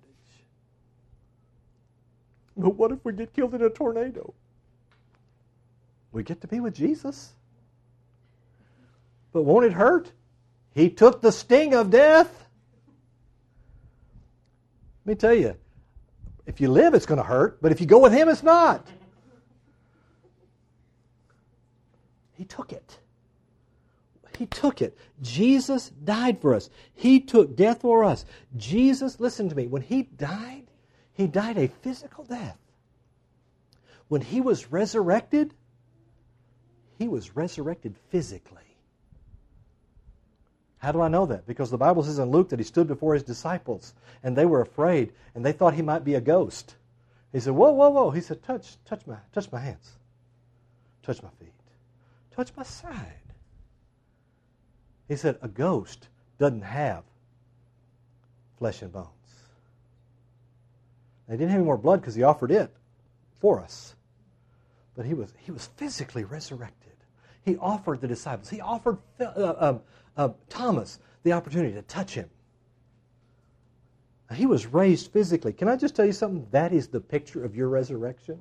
But what if we get killed in a tornado? We get to be with Jesus. But won't it hurt? He took the sting of death. Let me tell you, if you live, it's going to hurt. But if you go with Him, it's not. He took it. He took it. Jesus died for us. He took death for us. Jesus, listen to me, when He died a physical death. When He was resurrected physically. How do I know that? Because the Bible says in Luke that He stood before His disciples, and they were afraid, and they thought He might be a ghost. He said, "Whoa, whoa, whoa." He said, touch my hands. Touch my feet. Touch my side. He said, "A ghost doesn't have flesh and bones. He didn't have any more blood because he offered it for us. But he was physically resurrected. He offered the disciples. He offered Thomas the opportunity to touch him. He was raised physically. Can I just tell you something? That is the picture of your resurrection.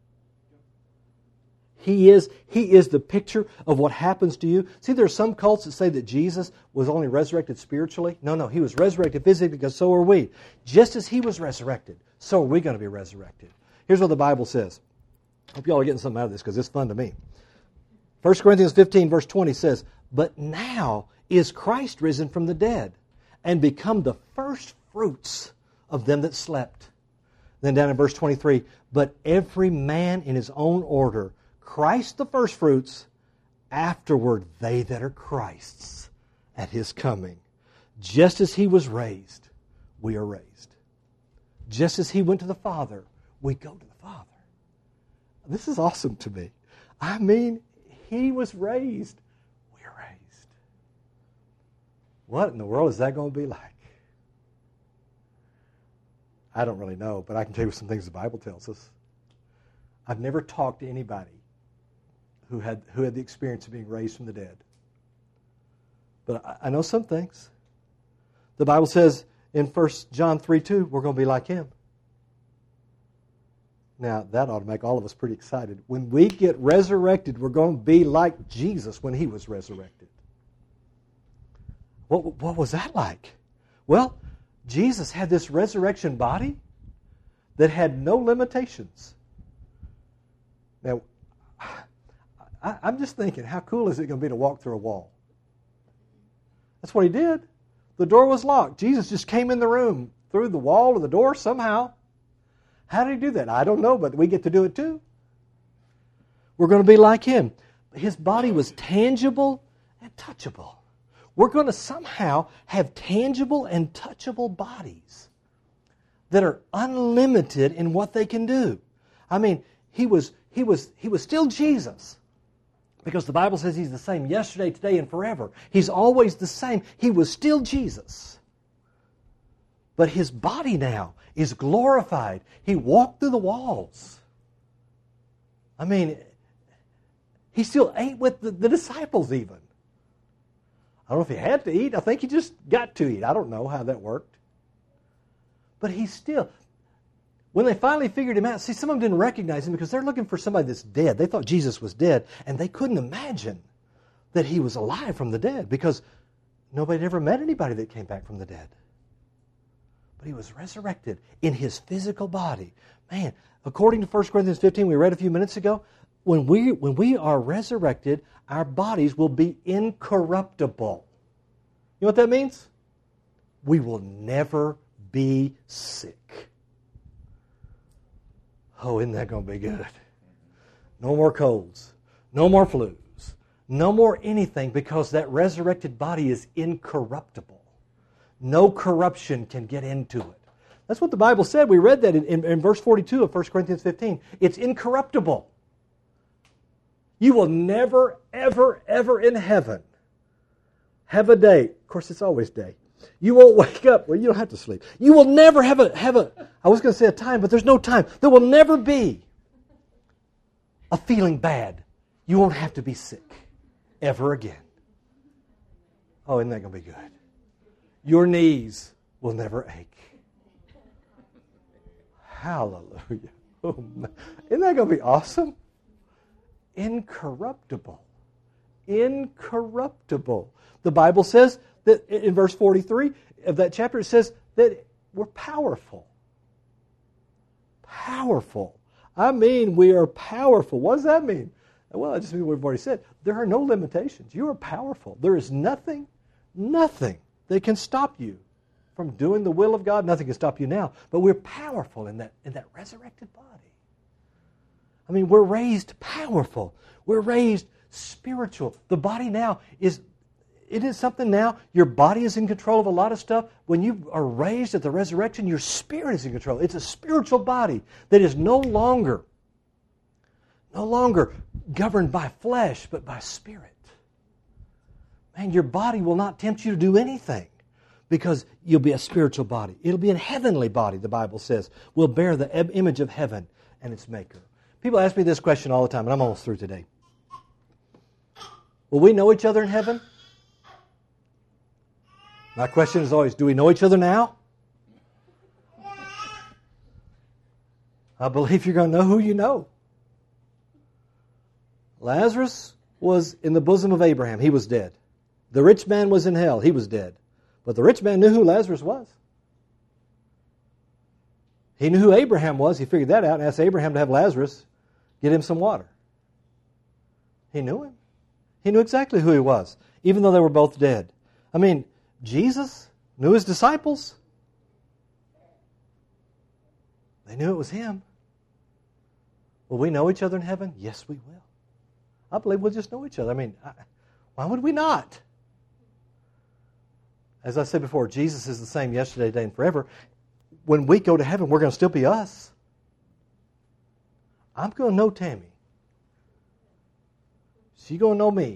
He is the picture of what happens to you. See, there are some cults that say that Jesus was only resurrected spiritually. No, he was resurrected physically because so are we. Just as he was resurrected, so are we going to be resurrected. Here's what the Bible says. I hope you all are getting something out of this because it's fun to me. 1 Corinthians 15 verse 20 says, "But now is Christ risen from the dead and become the first fruits of them that slept." Then down in verse 23, "But every man in his own order, Christ the first fruits, afterward they that are Christ's at his coming. Just as he was raised, we are raised. Just as he went to the Father, we go to the Father." This is awesome to me. I mean, he was raised, we are raised. What in the world is that going to be like? I don't really know, but I can tell you some things the Bible tells us. I've never talked to anybody who had the experience of being raised from the dead. But I know some things. The Bible says in 1 John 3:2, we're going to be like him. Now, that ought to make all of us pretty excited. When we get resurrected, we're going to be like Jesus when he was resurrected. What was that like? Well, Jesus had this resurrection body that had no limitations. Now, I'm just thinking, how cool is it going to be to walk through a wall? That's what he did. The door was locked. Jesus just came in the room through the wall or the door somehow. How did he do that? I don't know, but we get to do it too. We're going to be like him. His body was tangible and touchable. We're going to somehow have tangible and touchable bodies that are unlimited in what they can do. I mean, he was still Jesus. Because the Bible says he's the same yesterday, today, and forever. He's always the same. He was still Jesus. But his body now is glorified. He walked through the walls. I mean, he still ate with the disciples even. I don't know if he had to eat. I think he just got to eat. I don't know how that worked. But he's still... When they finally figured him out, see, some of them didn't recognize him because they're looking for somebody that's dead. They thought Jesus was dead, and they couldn't imagine that he was alive from the dead because nobody had ever met anybody that came back from the dead. But he was resurrected in his physical body. Man, according to 1 Corinthians 15, we read a few minutes ago, when we are resurrected, our bodies will be incorruptible. You know what that means? We will never be sick. Oh, isn't that going to be good? No more colds. No more flus. No more anything because that resurrected body is incorruptible. No corruption can get into it. That's what the Bible said. We read that in verse 42 of 1 Corinthians 15. It's incorruptible. You will never, ever, ever in heaven have a day. Of course, it's always day. You won't wake up. Well, you don't have to sleep. You will never have a, I was going to say a time, but there's no time. There will never be a feeling bad. You won't have to be sick ever again. Oh, isn't that going to be good? Your knees will never ache. Hallelujah. Oh, isn't that going to be awesome? Incorruptible. Incorruptible. The Bible says that in verse 43 of that chapter, it says that we're powerful. Powerful. I mean, we are powerful. What does that mean? Well, it just means what we've already said. There are no limitations. You are powerful. There is nothing that can stop you from doing the will of God. Nothing can stop you now. But we're powerful in that resurrected body. I mean, we're raised powerful. We're raised spiritual. The body now it is something now. Your body is in control of a lot of stuff. When you are raised at the resurrection, your spirit is in control. It's a spiritual body that is no longer governed by flesh, but by spirit. man, your body will not tempt you to do anything because you'll be a spiritual body. It'll be a heavenly body, the Bible says, will bear the image of heaven and its maker. People ask me this question all the time, and I'm almost through today. Will we know each other in heaven? My question is always, do we know each other now? I believe you're going to know who you know. Lazarus was in the bosom of Abraham. He was dead. The rich man was in hell. He was dead. But the rich man knew who Lazarus was. He knew who Abraham was. He figured that out and asked Abraham to have Lazarus get him some water. He knew him. He knew exactly who he was, even though they were both dead. I mean, Jesus knew his disciples. They knew it was him. Will we know each other in heaven? Yes, we will. I believe we'll just know each other. I mean, why would we not? As I said before, Jesus is the same yesterday, today, and forever. When we go to heaven, we're going to still be us. I'm going to know Tammy. She's going to know me.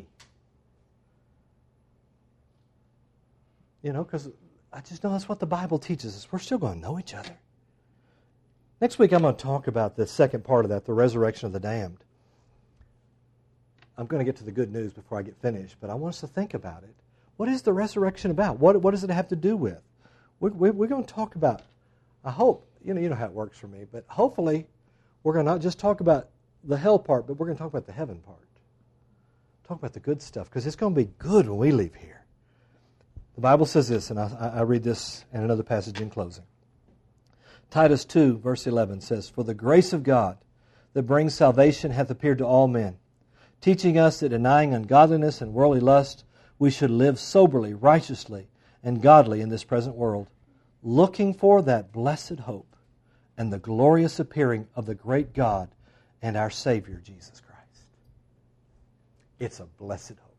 You know, because I just know that's what the Bible teaches us. We're still going to know each other. Next week, I'm going to talk about the second part of that, the resurrection of the damned. I'm going to get to the good news before I get finished, but I want us to think about it. What is the resurrection about? What does it have to do with? We're going to talk about, I hope, you know how it works for me, but hopefully we're going to not just talk about the hell part, but we're going to talk about the heaven part. Talk about the good stuff, because it's going to be good when we leave here. The Bible says this, and I read this in another passage in closing. Titus 2, verse 11 says, "For the grace of God that brings salvation hath appeared to all men, teaching us that denying ungodliness and worldly lust, we should live soberly, righteously, and godly in this present world, looking for that blessed hope and the glorious appearing of the great God and our Savior, Jesus Christ." It's a blessed hope.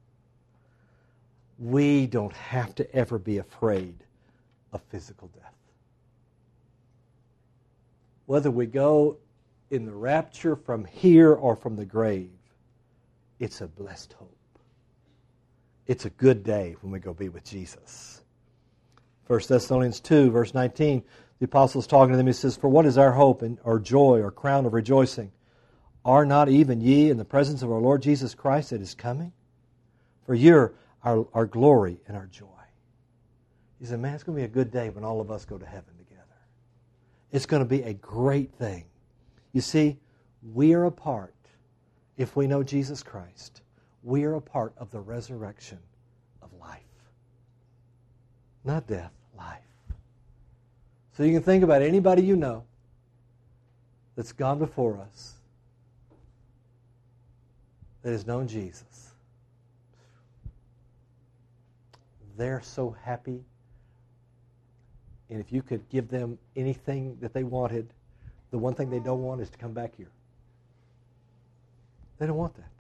We don't have to ever be afraid of physical death. Whether we go in the rapture from here or from the grave, it's a blessed hope. It's a good day when we go be with Jesus. 1 Thessalonians 2, verse 19, the apostle's talking to them. He says, "For what is our hope and our joy or crown of rejoicing? Are not even ye in the presence of our Lord Jesus Christ that is coming? For you're our glory and our joy." He said, man, it's going to be a good day when all of us go to heaven together. It's going to be a great thing. You see, we are a part, if we know Jesus Christ, we are a part of the resurrection of life. Not death, life. So you can think about anybody you know that's gone before us that has known Jesus. They're so happy. And if you could give them anything that they wanted, the one thing they don't want is to come back here. They don't want that.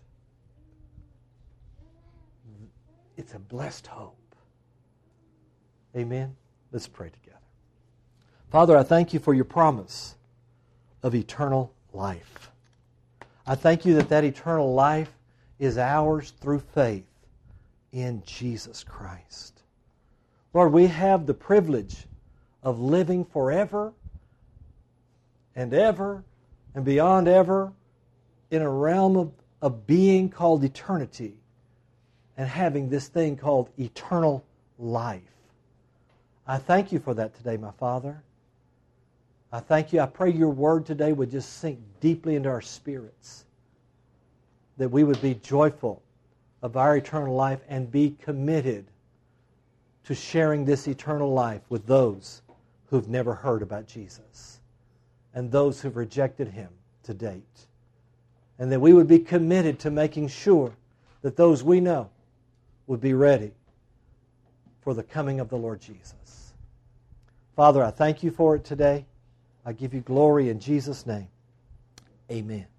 It's a blessed hope. Amen? Let's pray together. Father, I thank you for your promise of eternal life. I thank you that that eternal life is ours through faith in Jesus Christ. Lord, we have the privilege of living forever and ever and beyond ever in a realm of being called eternity and having this thing called eternal life. I thank you for that today, my Father. I thank you. I pray your word today would just sink deeply into our spirits, that we would be joyful of our eternal life and be committed to sharing this eternal life with those who've never heard about Jesus and those who've rejected Him to date. And that we would be committed to making sure that those we know would be ready for the coming of the Lord Jesus. Father, I thank you for it today. I give you glory in Jesus' name. Amen.